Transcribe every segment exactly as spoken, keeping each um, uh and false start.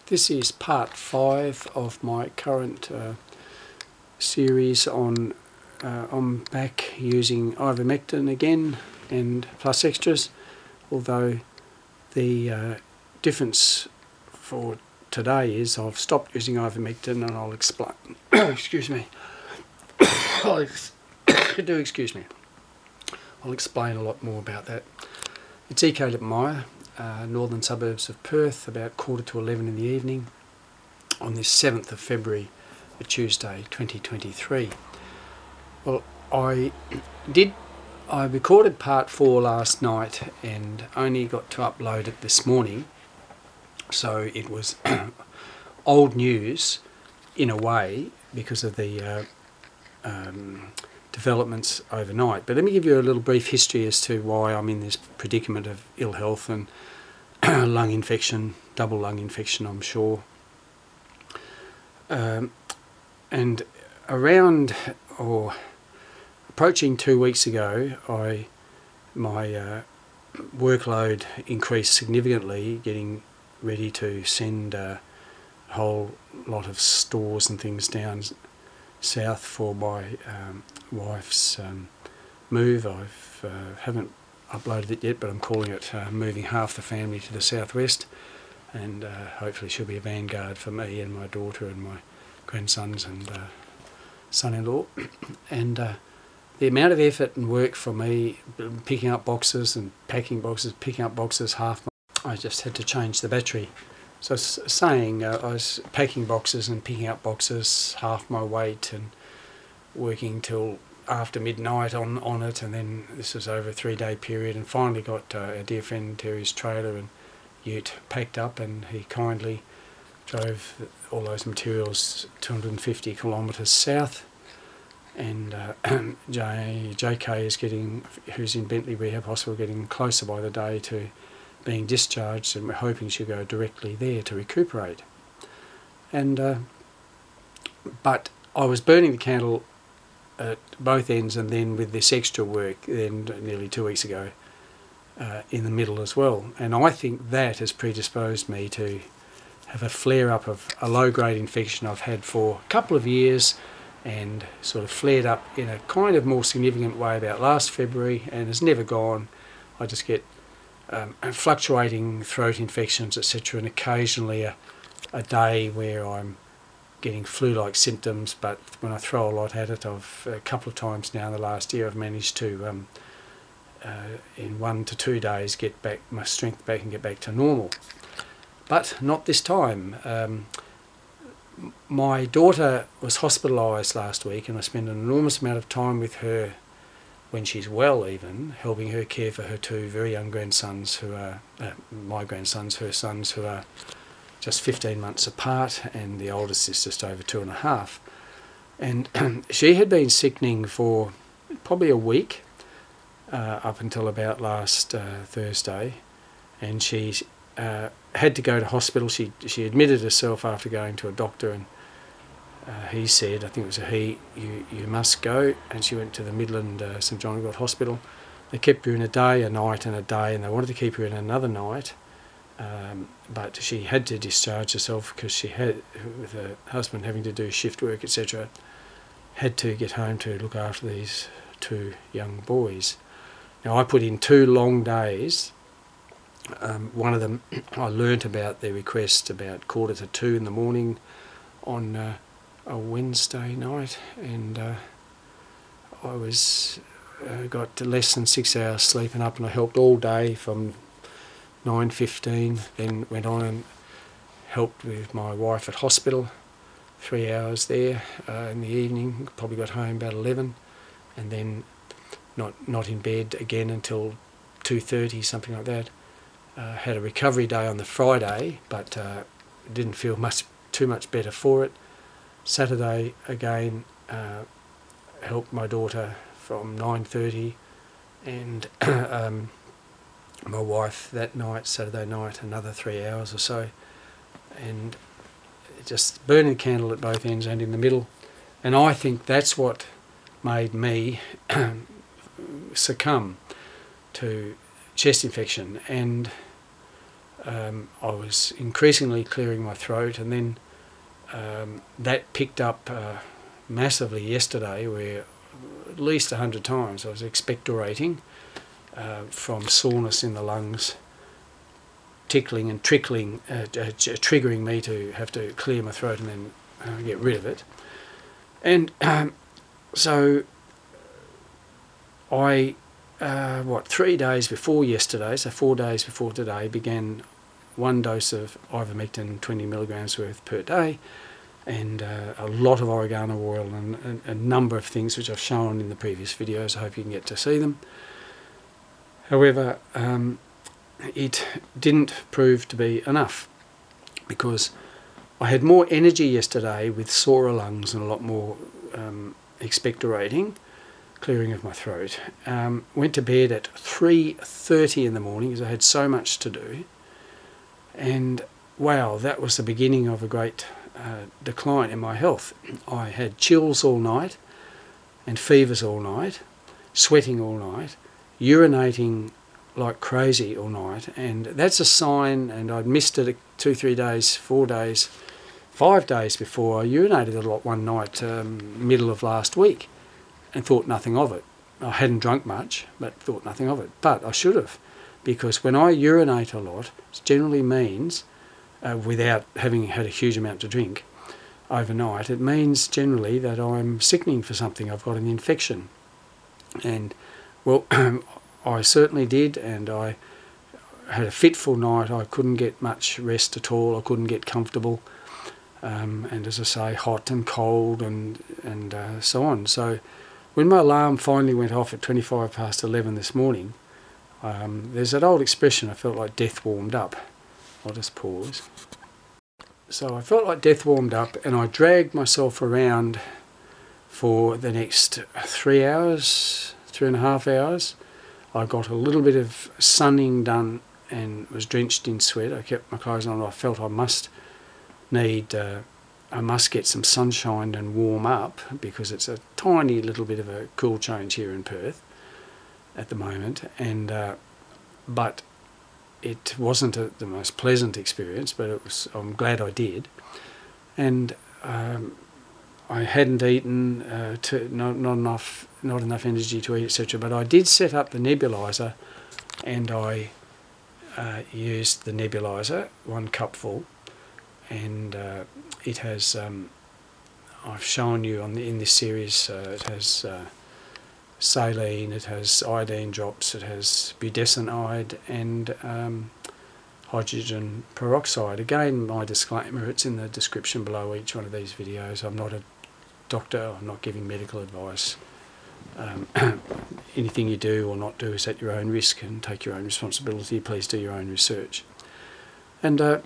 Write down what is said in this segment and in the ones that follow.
This is part five of my current uh, series on uh, I'm back using ivermectin again and plus extras, although the uh, difference for today is I've stopped using ivermectin, and I'll explain. Excuse me. I'll ex do excuse me. I'll explain a lot more about that. It's E K Lipmeyer, uh, northern suburbs of Perth, about quarter to eleven in the evening on this seventh of February, a Tuesday, twenty twenty-three. Well, I did, I recorded part four last night and only got to upload it this morning, so it was old news in a way because of the uh, um, developments overnight. But let me give you a little brief history as to why I'm in this predicament of ill health and lung infection, double lung infection, I'm sure. Um, and around or approaching two weeks ago, I my uh, workload increased significantly, getting ready to send uh, a whole lot of stores and things down south for my um, wife's um, move. I've uh, haven't uploaded it yet, but I'm calling it uh, moving half the family to the southwest, and uh, hopefully she'll be a vanguard for me and my daughter and my grandsons and uh, son-in-law. And uh, the amount of effort and work for me picking up boxes and packing boxes, picking up boxes half my, I just had to change the battery. So I was saying uh, I was packing boxes and picking up boxes half my weight and working till after midnight on, on it, and then this was over a three day period, and finally got uh, our dear friend Terry's trailer and ute packed up, and he kindly drove all those materials two hundred fifty kilometres south. And uh, J, JK is getting, who's in Bentley Rehab Hospital, getting closer by the day to being discharged, and we're hoping she'll go directly there to recuperate. And uh, but I was burning the candle at both ends, and then with this extra work then nearly two weeks ago uh, in the middle as well. And I think that has predisposed me to have a flare-up of a low-grade infection I've had for a couple of years, and sort of flared up in a kind of more significant way about last February, and has never gone. I just get um, fluctuating throat infections, et cetera, and occasionally a, a day where I'm getting flu-like symptoms. But when I throw a lot at it, I've a couple of times now in the last year I've managed to, um, uh, in one to two days, get back my strength back and get back to normal. But not this time. Um, My daughter was hospitalised last week, and I spent an enormous amount of time with her when she's well, even helping her care for her two very young grandsons who are uh, my grandsons, her sons, who are just fifteen months apart, and the oldest is just over two and a half. And she had been sickening for probably a week uh, up until about last uh, Thursday, and she's Uh, had to go to hospital. She she admitted herself after going to a doctor, and uh, he said, I think it was a he, you you must go. And she went to the Midland uh, St John God Hospital. They kept her in a day, a night and a day, and they wanted to keep her in another night, um, but she had to discharge herself because she had, with her husband having to do shift work, et cetera, had to get home to look after these two young boys. Now I put in two long days. Um, one of them, I learnt about their request about quarter to two in the morning on uh, a Wednesday night, and uh, I was uh, got less than six hours sleeping up, and I helped all day from nine fifteen. Then went on and helped with my wife at hospital, three hours there uh, in the evening. Probably got home about eleven, and then not not in bed again until two thirty, something like that. Uh, had a recovery day on the Friday, but uh, didn't feel much too much better for it. Saturday again, uh, helped my daughter from nine thirty, and um, my wife that night, Saturday night, another three hours or so, and just burning the candle at both ends and in the middle. And I think that's what made me succumb to chest infection. And um, I was increasingly clearing my throat, and then um, that picked up uh, massively yesterday, where at least a hundred times I was expectorating uh, from soreness in the lungs, tickling and trickling, uh, uh, triggering me to have to clear my throat and then uh, get rid of it. And um, so I, uh, what, three days before yesterday, so four days before today, began one dose of ivermectin, twenty milligrams worth per day, and uh, a lot of oregano oil and, and a number of things which I've shown in the previous videos. I hope you can get to see them. However, um, it didn't prove to be enough, because I had more energy yesterday with sorer lungs and a lot more um, expectorating, clearing of my throat. Um, went to bed at three thirty in the morning because I had so much to do, and wow, that was the beginning of a great uh, decline in my health. I had chills all night and fevers all night, sweating all night, urinating like crazy all night, and that's a sign. And I'd missed it two, three days, four days, five days before. I urinated a lot one night, um, middle of last week, and thought nothing of it. I hadn't drunk much, but thought nothing of it. But I should have, because when I urinate a lot, it generally means, uh, without having had a huge amount to drink overnight, it means generally that I'm sickening for something. I've got an infection. And, well, I certainly did, and I had a fitful night. I couldn't get much rest at all. I couldn't get comfortable, um, and as I say, hot and cold and and uh, so on. So when my alarm finally went off at twenty-five past eleven this morning, um, there's that old expression, I felt like death warmed up. I'll just pause. So I felt like death warmed up, and I dragged myself around for the next three hours, three and a half hours. I got a little bit of sunning done and was drenched in sweat. I kept my clothes on. I felt I must need, uh, I must get some sunshine and warm up, because it's a tiny little bit of a cool change here in Perth at the moment. And uh, but it wasn't a, the most pleasant experience, but it was. I'm glad I did. And um, I hadn't eaten, uh, to, not, not enough, not enough energy to eat, et cetera. But I did set up the nebulizer, and I uh, used the nebulizer, one cupful, and uh, it has. Um, I've shown you on the, in this series. Uh, it has uh, saline, it has iodine drops, it has budesonide, and um, hydrogen peroxide. Again, my disclaimer, it's in the description below each one of these videos. I'm not a doctor, I'm not giving medical advice. Um, anything you do or not do is at your own risk, and take your own responsibility. Please do your own research. And uh,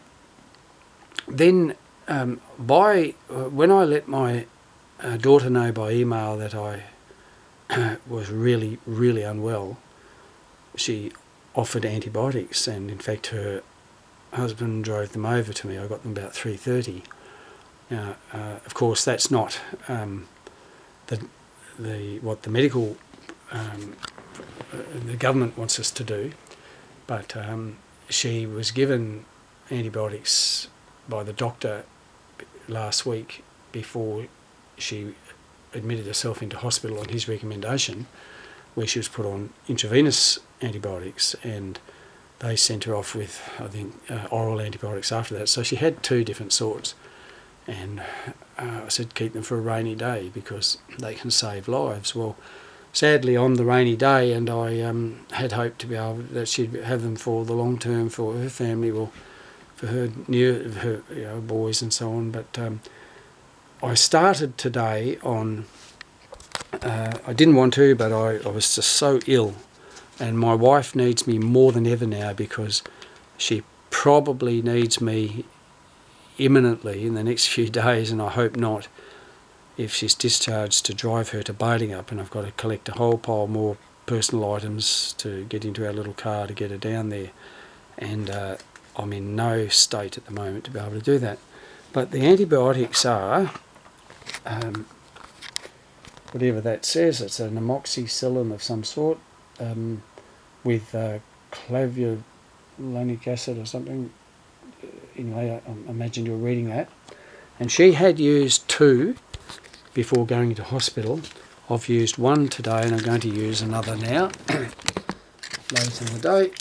then um, by uh, when I let my uh, daughter know by email that I was really, really unwell, she offered antibiotics, and in fact her husband drove them over to me. I got them about three thirty. Now, uh, of course, that's not um, the the what the medical um, the government wants us to do, but um, she was given antibiotics by the doctor last week before she admitted herself into hospital on his recommendation, where she was put on intravenous antibiotics, and they sent her off with, I think, uh, oral antibiotics after that. So she had two different sorts. And uh, I said keep them for a rainy day, because they can save lives. Well, sadly on the rainy day, and I um, had hoped to be able that she'd have them for the long term for her family, or for her new her you know, boys and so on. But um, I started today on. Uh, I didn't want to, but I, I was just so ill, and my wife needs me more than ever now, because she probably needs me imminently in the next few days, and I hope not, if she's discharged, to drive her to Balingup, and I've got to collect a whole pile more personal items to get into our little car to get her down there, and uh, I'm in no state at the moment to be able to do that. But the antibiotics are, um, whatever that says, it's an amoxicillin of some sort, um, with uh, clavulanic malonic acid or something. Anyway, I, I imagine you're reading that. And she had used two before going to hospital. I've used one today and I'm going to use another now. Later in the day.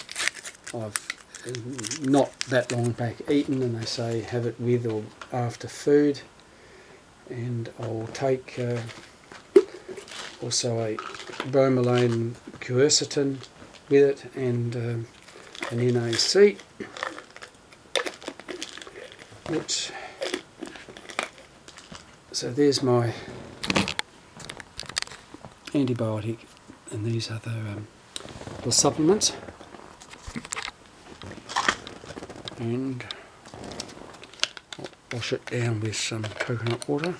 I've not that long back eaten, and they say have it with or after food. And I'll take uh, also a bromelain quercetin with it, and um, an N A C, which, so there's my antibiotic, and these are the um, little supplements, and I'll wash it down with some coconut water.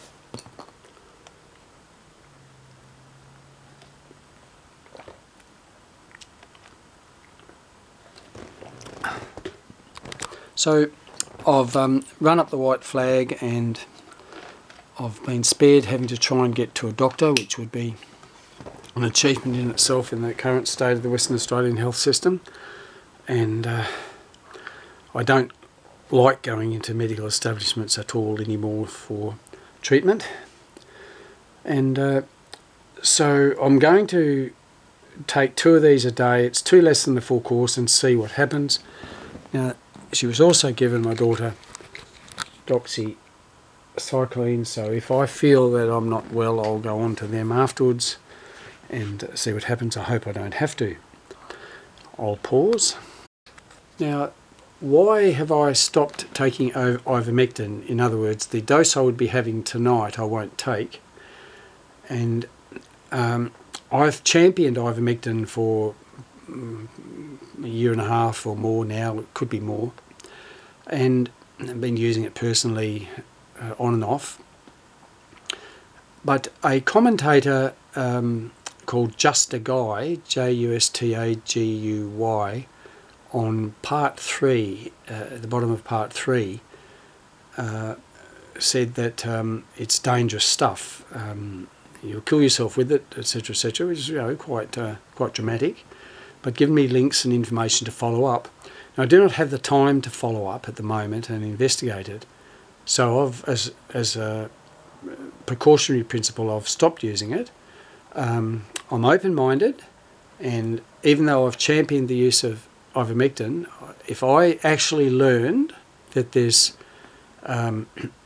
So I've um, run up the white flag, and I've been spared having to try and get to a doctor, which would be an achievement in itself in the current state of the Western Australian health system. And uh, I don't like going into medical establishments at all anymore for treatment. And uh, so I'm going to take two of these a day. It's two less than the full course, and see what happens. Now, she was also given, my daughter, doxycycline, so if I feel that I'm not well, I'll go on to them afterwards and see what happens. I hope I don't have to. I'll pause. Now, why have I stopped taking ivermectin? In other words, the dose I would be having tonight I won't take. And um, I've championed ivermectin for a year and a half or more now, it could be more, and I've been using it personally uh, on and off. But a commentator um, called Just a Guy, J U S T A G U Y, on part three, uh, at the bottom of part three, uh, said that um, it's dangerous stuff. Um, you'll kill yourself with it, et cetera, et cetera, which is, you know, quite uh, quite dramatic. But given me links and information to follow up. Now, I do not have the time to follow up at the moment and investigate it. So I've, as, as a precautionary principle, I've stopped using it. Um, I'm open-minded, and even though I've championed the use of ivermectin, if I actually learned that there's um,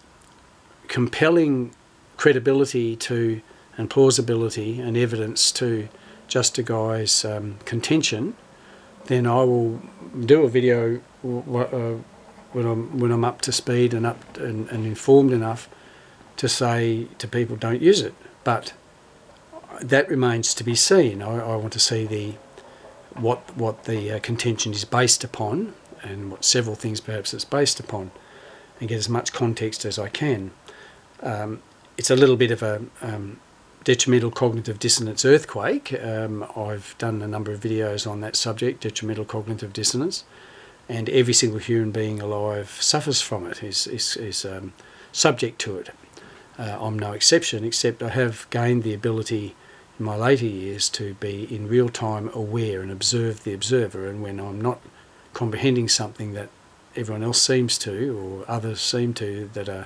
compelling credibility to and plausibility and evidence to Just a Guy's um, contention, then I will do a video uh, when I'm when I'm up to speed and up and, and informed enough to say to people, don't use it. But that remains to be seen. I, I want to see the what what the uh, contention is based upon, and what several things perhaps it's based upon, and get as much context as I can. Um, it's a little bit of a um, detrimental cognitive dissonance earthquake. Um, I've done a number of videos on that subject, detrimental cognitive dissonance, and every single human being alive suffers from it, is, is, is um, subject to it. Uh, I'm no exception, except I have gained the ability in my later years to be in real time aware and observe the observer, and when I'm not comprehending something that everyone else seems to, or others seem to, that are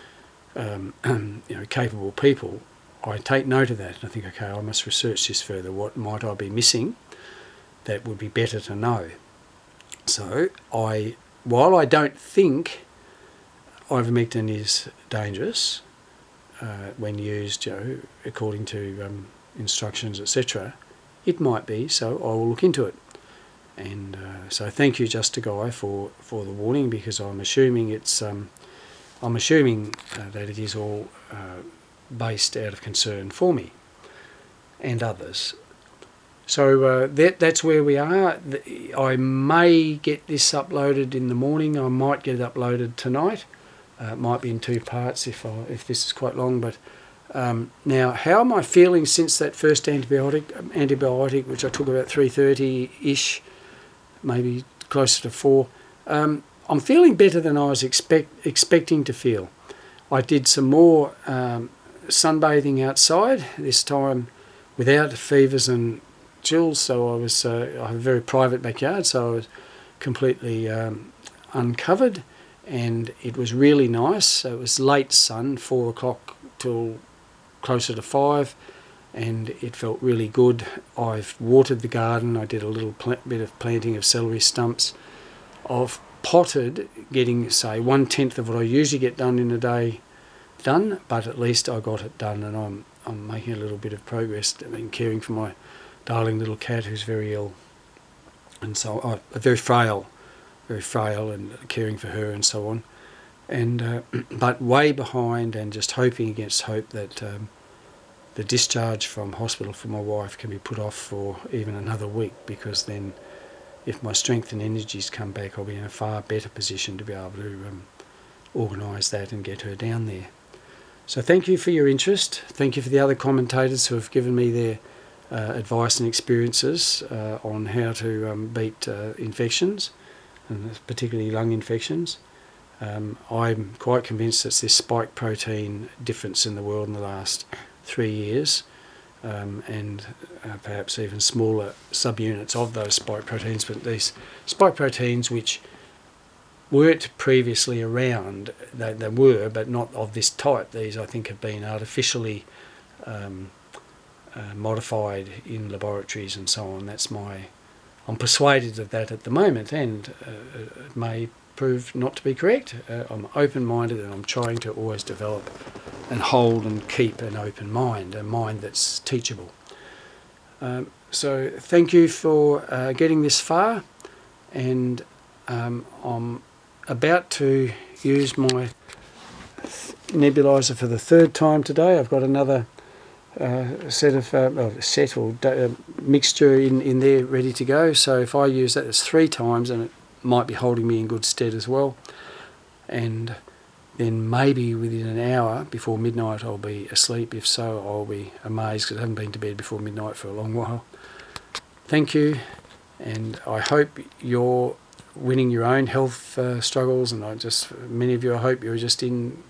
um, you know, capable people, I take note of that and I think, okay, I must research this further. What might I be missing that would be better to know? So I, while I don't think ivermectin is dangerous uh, when used, you know, according to um, instructions, et cetera, it might be. So I will look into it. And uh, so thank you, Just a Guy, for for the warning, because I'm assuming it's um, I'm assuming uh, that it is all Uh, based out of concern for me and others. So uh, that that's where we are. I may get this uploaded in the morning. I might get it uploaded tonight. Uh, it might be in two parts if I, if this is quite long. But um, now, how am I feeling since that first antibiotic? Antibiotic, which I took about three thirty ish, maybe closer to four. Um, I'm feeling better than I was expect expecting to feel. I did some more Um, sunbathing outside, this time without fevers and chills, so I was uh, I have a very private backyard, so I was completely um, uncovered, and it was really nice. It was late sun, four o'clock till closer to five, and it felt really good. I've watered the garden. I did a little bit of planting of celery stumps. I've potted, getting say one tenth of what I usually get done in a day done, but at least I got it done, and I'm I'm making a little bit of progress. I've been caring for my darling little cat who's very ill, and so uh, very frail, very frail, and caring for her and so on. And uh, but way behind, and just hoping against hope that um, the discharge from hospital for my wife can be put off for even another week, because then, if my strength and energies come back, I'll be in a far better position to be able to um, organise that and get her down there. So thank you for your interest. Thank you for the other commentators who have given me their uh, advice and experiences uh, on how to um, beat uh, infections, and particularly lung infections. Um, I'm quite convinced it's this spike protein difference in the world in the last three years, um, and uh, perhaps even smaller subunits of those spike proteins, but these spike proteins which weren't previously around, they, they were, but not of this type. These, I think, have been artificially um, uh, modified in laboratories and so on. That's my, I'm persuaded of that at the moment, and uh, it may prove not to be correct. Uh, I'm open-minded, and I'm trying to always develop and hold and keep an open mind, a mind that's teachable. Um, so thank you for uh, getting this far, and um, I'm about to use my nebulizer for the third time today. I've got another uh, set of uh, oh, set or uh, mixture in, in there ready to go. So if I use that, it's three times, and it might be holding me in good stead as well. And then maybe within an hour before midnight I'll be asleep. If so, I'll be amazed, because I haven't been to bed before midnight for a long while. Thank you, and I hope you're winning your own health uh, struggles, and I just, many of you, I hope you're just in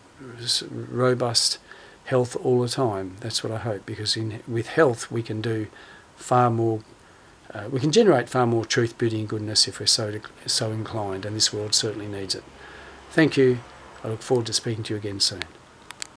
robust health all the time. That's what I hope, because in with health we can do far more, uh, we can generate far more truth, beauty and goodness if we're so, so inclined, and this world certainly needs it. Thank you. I look forward to speaking to you again soon.